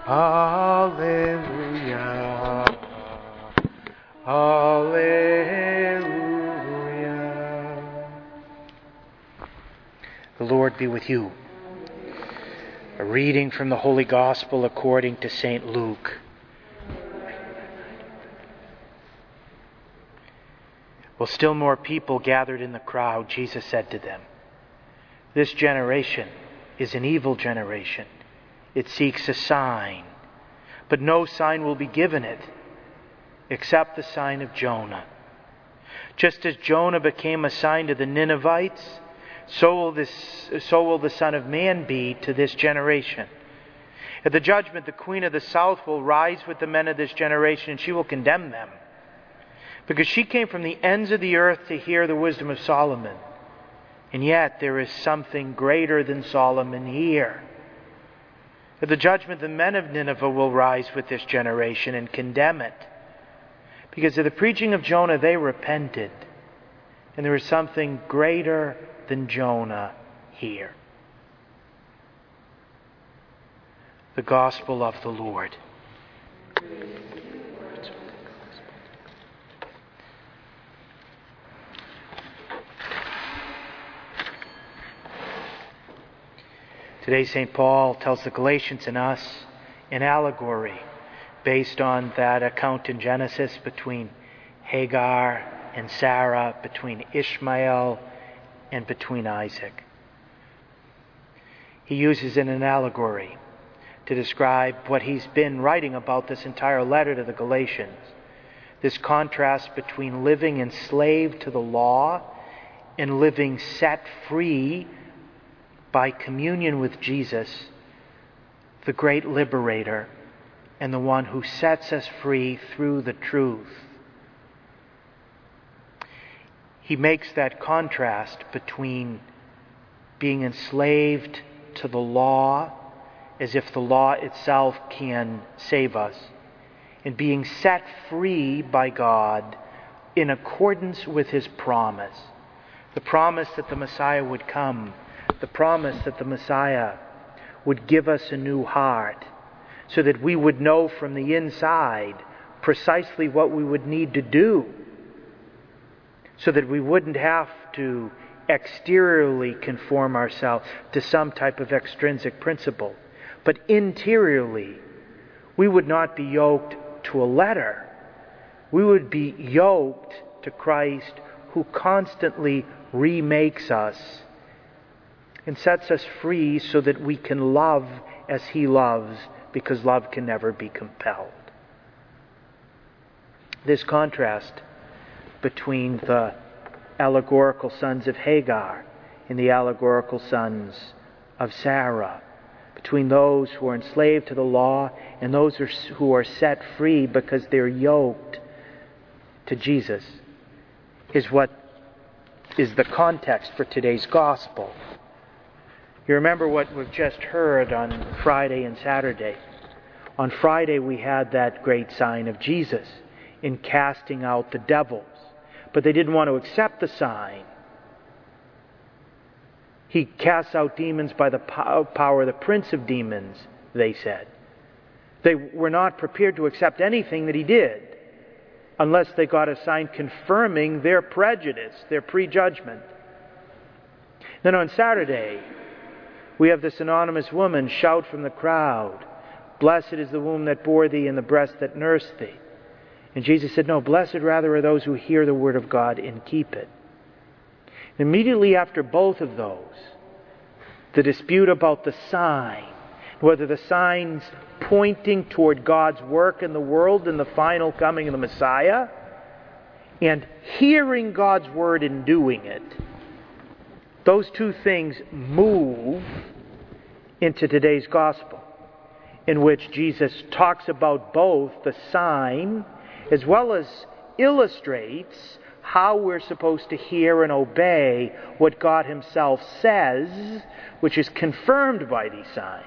Hallelujah. Hallelujah. The Lord be with you. A reading from the Holy Gospel according to St. Luke. While still more people gathered in the crowd, Jesus said to them, "This generation is an evil generation. It seeks a sign, but no sign will be given it except the sign of Jonah. Just as Jonah became a sign to the Ninevites, so will the Son of Man be to this generation. At the judgment, the queen of the south will rise with the men of this generation, and she will condemn them, because she came from the ends of the earth to hear the wisdom of Solomon. And yet there is something greater than Solomon here. At the judgment, the men of Nineveh will rise with this generation and condemn it, because of the preaching of Jonah they repented. And there is something greater than Jonah here." The Gospel of the Lord. Today, St. Paul tells the Galatians and us an allegory based on that account in Genesis between Hagar and Sarah, between Ishmael and between Isaac. He uses an allegory to describe what he's been writing about this entire letter to the Galatians. This contrast between living enslaved to the law and living set free by communion with Jesus, the great liberator and the one who sets us free through the truth. He makes that contrast between being enslaved to the law, as if the law itself can save us, and being set free by God in accordance with His promise. The promise that the Messiah would come, the promise that the Messiah would give us a new heart, so that we would know from the inside precisely what we would need to do, so that we wouldn't have to exteriorly conform ourselves to some type of extrinsic principle, but interiorly we would not be yoked to a letter. We would be yoked to Christ, who constantly remakes us and sets us free so that we can love as He loves, because love can never be compelled. This contrast between the allegorical sons of Hagar and the allegorical sons of Sarah, between those who are enslaved to the law and those who are set free because they're yoked to Jesus, is what is the context for today's gospel. You remember what we've just heard on Friday and Saturday. On Friday we had that great sign of Jesus in casting out the devils, but they didn't want to accept the sign. He casts out demons by the power of the prince of demons, they said. They were not prepared to accept anything that He did unless they got a sign confirming their prejudice, their prejudgment. Then on Saturday, we have this anonymous woman shout from the crowd, "Blessed is the womb that bore thee and the breast that nursed thee." And Jesus said, "No, blessed rather are those who hear the word of God and keep it." Immediately after both of those, the dispute about the sign, whether the sign's pointing toward God's work in the world and the final coming of the Messiah, and hearing God's word and doing it. Those two things move into today's gospel, in which Jesus talks about both the sign as well as illustrates how we're supposed to hear and obey what God Himself says, which is confirmed by these signs.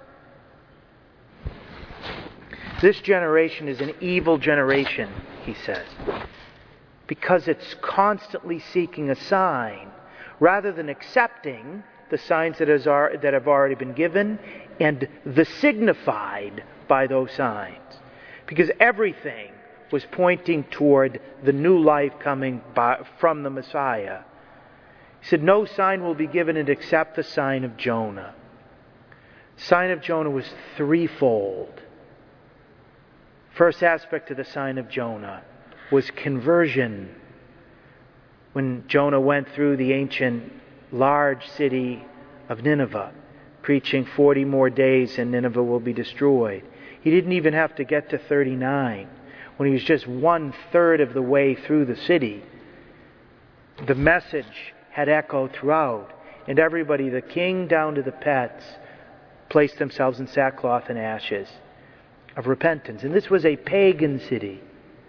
This generation is an evil generation, He says, because it's constantly seeking a sign, rather than accepting the signs that have already been given and the signified by those signs. Because everything was pointing toward the new life coming from the Messiah. He said, no sign will be given except the sign of Jonah. The sign of Jonah was threefold. First aspect of the sign of Jonah was conversion. When Jonah went through the ancient large city of Nineveh, preaching 40 more days and Nineveh will be destroyed. He didn't even have to get to 39. When he was just 1/3 of the way through the city, the message had echoed throughout, and everybody, the king down to the pets, placed themselves in sackcloth and ashes of repentance. And this was a pagan city.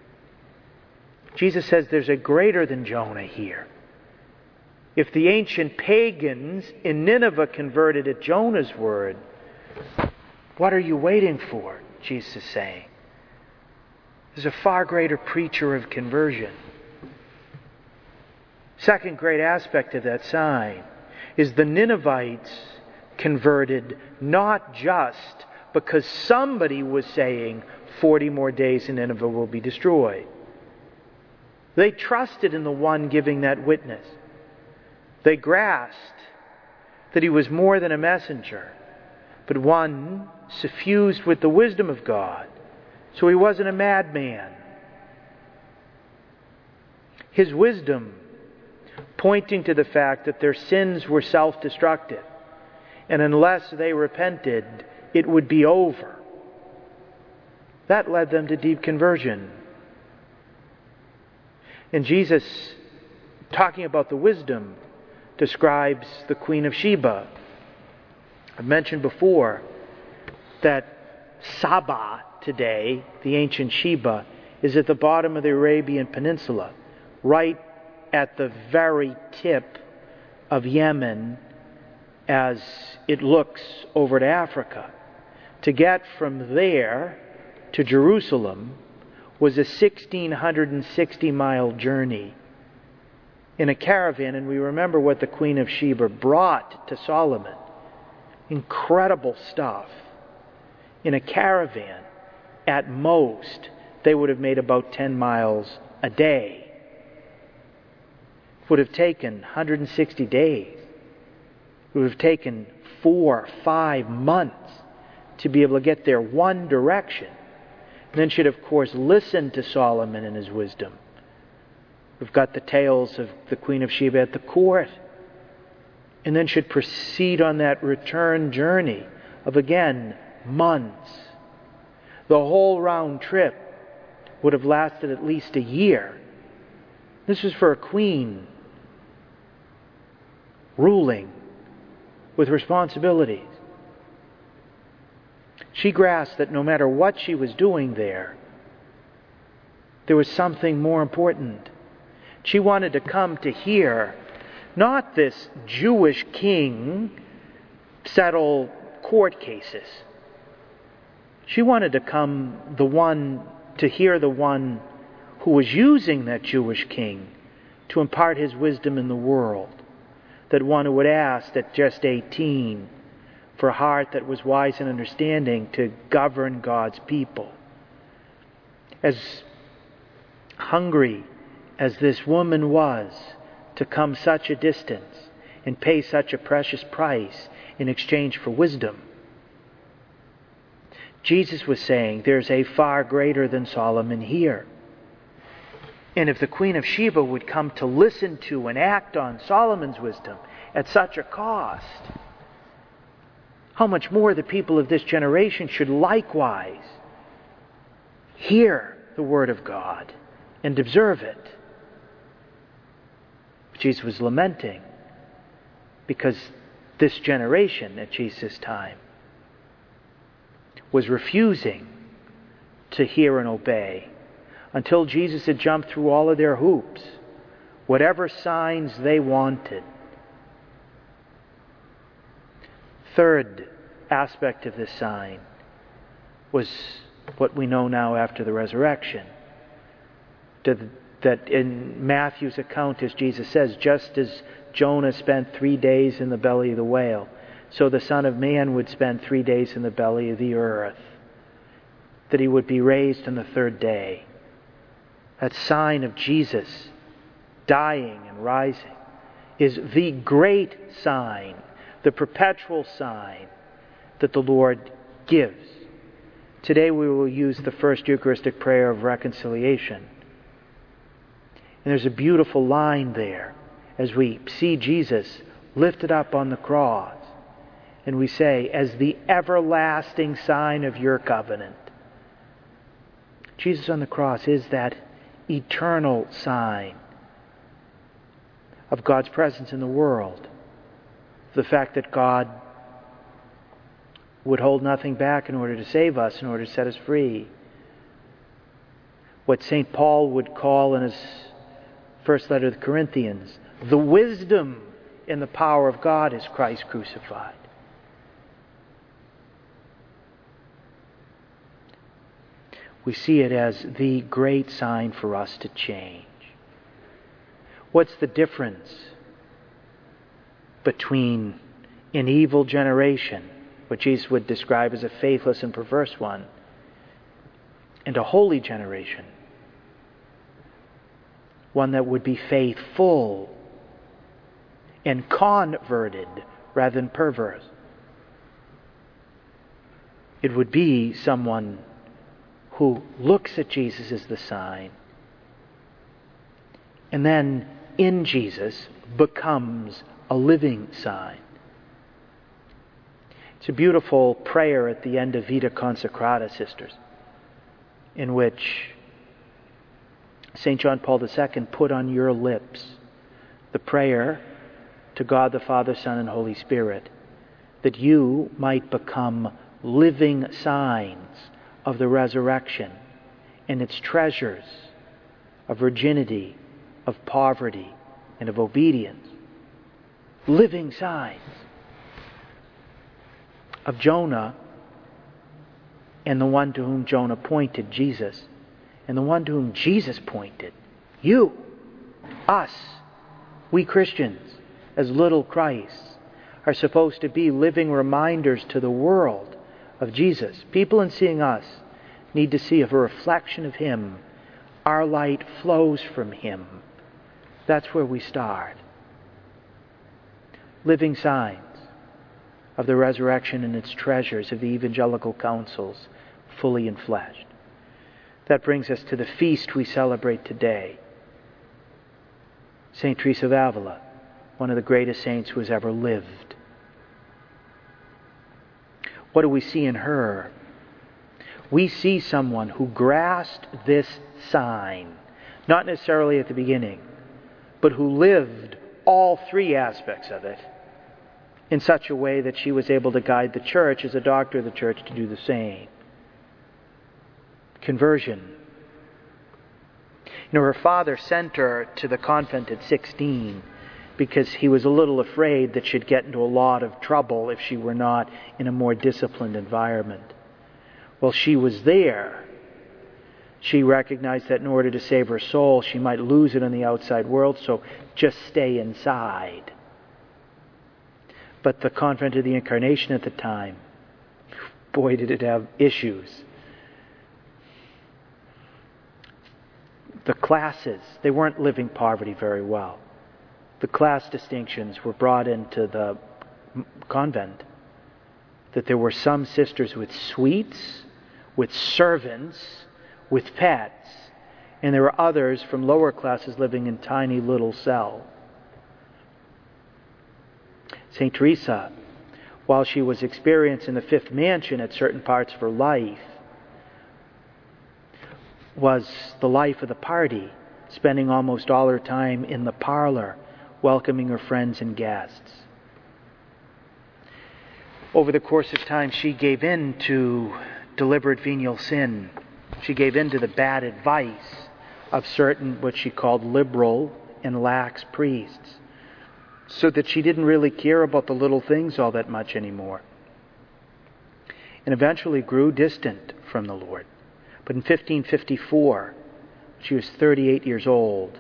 Jesus says there's a greater than Jonah here. If the ancient pagans in Nineveh converted at Jonah's word, what are you waiting for? Jesus is saying. There's a far greater preacher of conversion. Second great aspect of that sign is the Ninevites converted not just because somebody was saying 40 more days and Nineveh will be destroyed. They trusted in the one giving that witness. They grasped that he was more than a messenger, but one suffused with the wisdom of God. So he wasn't a madman. His wisdom pointing to the fact that their sins were self-destructive, and unless they repented, it would be over. That led them to deep conversion. And Jesus, talking about the wisdom, describes the Queen of Sheba. I've mentioned before that Saba today, the ancient Sheba, is at the bottom of the Arabian Peninsula, right at the very tip of Yemen as it looks over to Africa. To get from there to Jerusalem was a 1,660-mile journey in a caravan, and we remember what the Queen of Sheba brought to Solomon. Incredible stuff. In a caravan, at most, they would have made about 10 miles a day. It would have taken 160 days. It would have taken 4 or 5 months to be able to get there one direction. And then should, of course, listen to Solomon and his wisdom. We've got the tales of the Queen of Sheba at the court. And then should proceed on that return journey of, again, months. The whole round trip would have lasted at least a year. This was for a queen ruling with responsibilities. She grasped that no matter what she was doing there was something more important. She wanted to come to hear not this Jewish king settle court cases. She wanted to come to hear the one who was using that Jewish king to impart his wisdom in the world. That one who would ask at just 18 for a heart that was wise and understanding to govern God's people. As hungry as this woman was to come such a distance and pay such a precious price in exchange for wisdom, Jesus was saying there's a far greater than Solomon here. And if the Queen of Sheba would come to listen to and act on Solomon's wisdom at such a cost, how much more the people of this generation should likewise hear the Word of God and observe it. Jesus was lamenting because this generation at Jesus' time was refusing to hear and obey until Jesus had jumped through all of their hoops, whatever signs they wanted. Third aspect of this sign was what we know now after the resurrection. That in Matthew's account, as Jesus says, just as Jonah spent 3 days in the belly of the whale, so the Son of Man would spend 3 days in the belly of the earth, that he would be raised on the third day. That sign of Jesus dying and rising is the great sign, the perpetual sign that the Lord gives. Today we will use the first Eucharistic prayer of reconciliation. And there's a beautiful line there as we see Jesus lifted up on the cross. And we say, as the everlasting sign of your covenant. Jesus on the cross is that eternal sign of God's presence in the world. The fact that God would hold nothing back in order to save us, in order to set us free. What St. Paul would call in his first letter to the Corinthians, the wisdom and the power of God is Christ crucified. We see it as the great sign for us to change. What's the difference between an evil generation, what Jesus would describe as a faithless and perverse one, and a holy generation? One that would be faithful and converted rather than perverse. It would be someone who looks at Jesus as the sign and then in Jesus becomes a living sign. It's a beautiful prayer at the end of Vita Consecrata, sisters, in which St. John Paul II put on your lips the prayer to God the Father, Son, and Holy Spirit, that you might become living signs of the resurrection and its treasures of virginity, of poverty, and of obedience. Living signs of Jonah and the one to whom Jonah pointed, Jesus, and the one to whom Jesus pointed, you, us, we Christians, as little Christs, are supposed to be living reminders to the world of Jesus. People in seeing us need to see a reflection of Him. Our light flows from Him. That's where we start. Living signs of the resurrection and its treasures of the evangelical counsels fully enfleshed. That brings us to the feast we celebrate today. St. Teresa of Avila, one of the greatest saints who has ever lived. What do we see in her? We see someone who grasped this sign, not necessarily at the beginning, but who lived all three aspects of it in such a way that she was able to guide the church as a doctor of the church to do the same. Conversion. Her father sent her to the convent at 16 because he was a little afraid that she'd get into a lot of trouble if she were not in a more disciplined environment. Well, she was there. She recognized that in order to save her soul, she might lose it in the outside world, so just stay inside. But the Convent of the Incarnation at the time, boy, did it have issues. The classes, they weren't living poverty very well. The class distinctions were brought into the convent. That there were some sisters with suites, with servants, with pets, and there were others from lower classes living in tiny little cells. St. Teresa, while she was experiencing the fifth mansion at certain parts of her life, was the life of the party, spending almost all her time in the parlor, welcoming her friends and guests. Over the course of time, she gave in to deliberate venial sin. She gave in to the bad advice of certain, what she called liberal and lax priests, so that she didn't really care about the little things all that much anymore, and eventually grew distant from the Lord. But in 1554, she was 38 years old.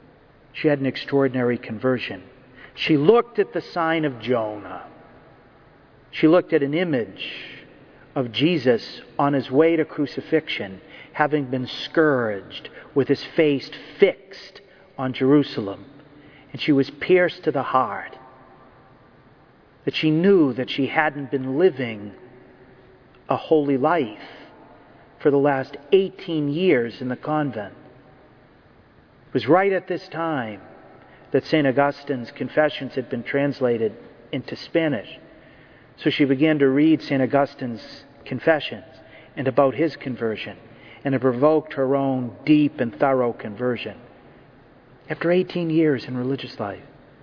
She had an extraordinary conversion. She looked at the sign of Jonah, She looked at an image of Jesus on his way to crucifixion, having been scourged with his face fixed on Jerusalem. And she was pierced to the heart that she knew that she hadn't been living a holy life for the last 18 years in the convent. It was right at this time that St. Augustine's Confessions had been translated into Spanish. So she began to read St. Augustine's Confessions and about his conversion, and it provoked her own deep and thorough conversion after 18 years in religious life.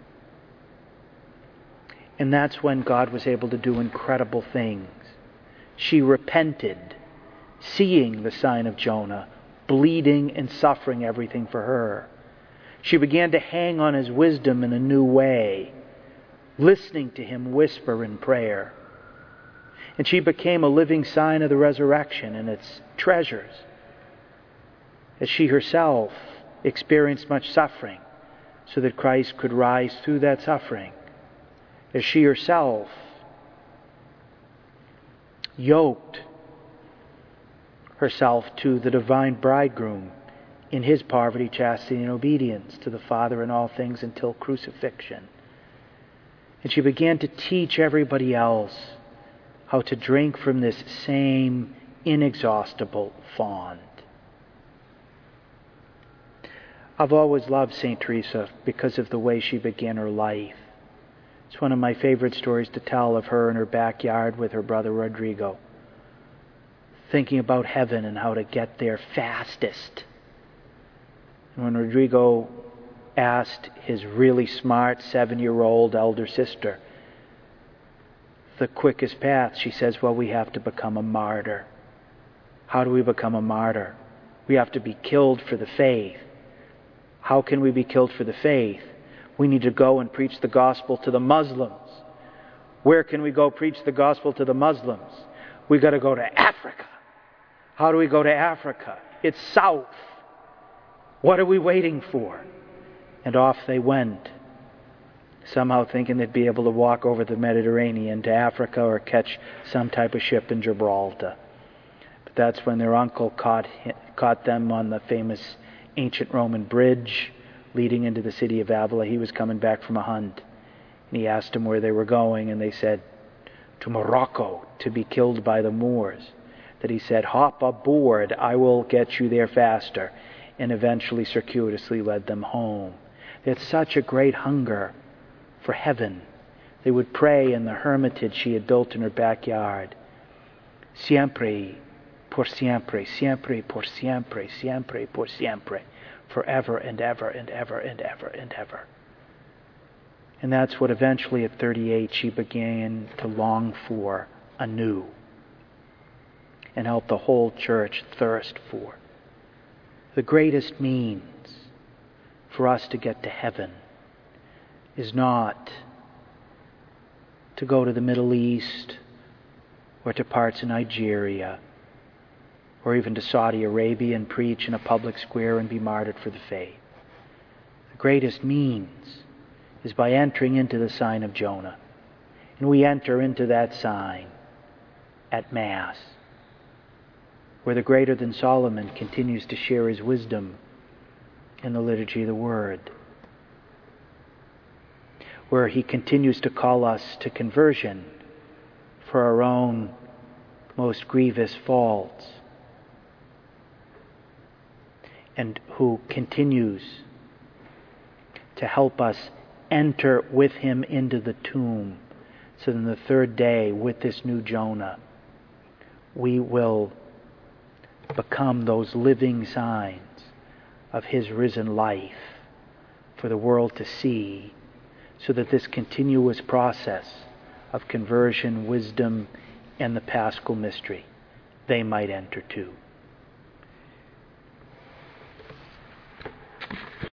And that's when God was able to do incredible things. She repented, seeing the sign of Jonah, bleeding and suffering everything for her. She began to hang on his wisdom in a new way, listening to him whisper in prayer. And she became a living sign of the resurrection and its treasures, as she herself experienced much suffering so that Christ could rise through that suffering, as she herself yoked herself to the divine bridegroom in his poverty, chastity, and obedience to the Father in all things until crucifixion. And she began to teach everybody else how to drink from this same inexhaustible font. I've always loved St. Teresa because of the way she began her life. It's one of my favorite stories to tell of her in her backyard with her brother Rodrigo, thinking about heaven and how to get there fastest. And when Rodrigo asked his really smart 7-year-old elder sister the quickest path, she says, well, we have to become a martyr. How do we become a martyr? We have to be killed for the faith. How can we be killed for the faith? We need to go and preach the gospel to the Muslims. Where can we go preach the gospel to the Muslims? We got to go to Africa. How do we go to Africa? It's south. What are we waiting for? And off they went, somehow thinking they'd be able to walk over the Mediterranean to Africa or catch some type of ship in Gibraltar. But that's when their uncle caught them on the famous ancient Roman bridge leading into the city of Avila. He was coming back from a hunt, and he asked them where they were going, and they said, to Morocco, to be killed by the Moors. That he said, hop aboard, I will get you there faster, and eventually circuitously led them home. They had such a great hunger for heaven. They would pray in the hermitage she had built in her backyard. Siempre por siempre, siempre por siempre, siempre por siempre, forever and ever and ever and ever and ever. And that's what eventually at 38 she began to long for anew and help the whole church thirst for. The greatest means for us to get to heaven is not to go to the Middle East or to parts of Nigeria or even to Saudi Arabia and preach in a public square and be martyred for the faith. The greatest means is by entering into the sign of Jonah. And we enter into that sign at Mass, where the greater than Solomon continues to share his wisdom in the liturgy of the Word, where he continues to call us to conversion for our own most grievous faults, and who continues to help us enter with him into the tomb, so that on the third day, with this new Jonah, we will become those living signs of his risen life for the world to see, so that this continuous process of conversion, wisdom, and the Paschal mystery, they might enter too.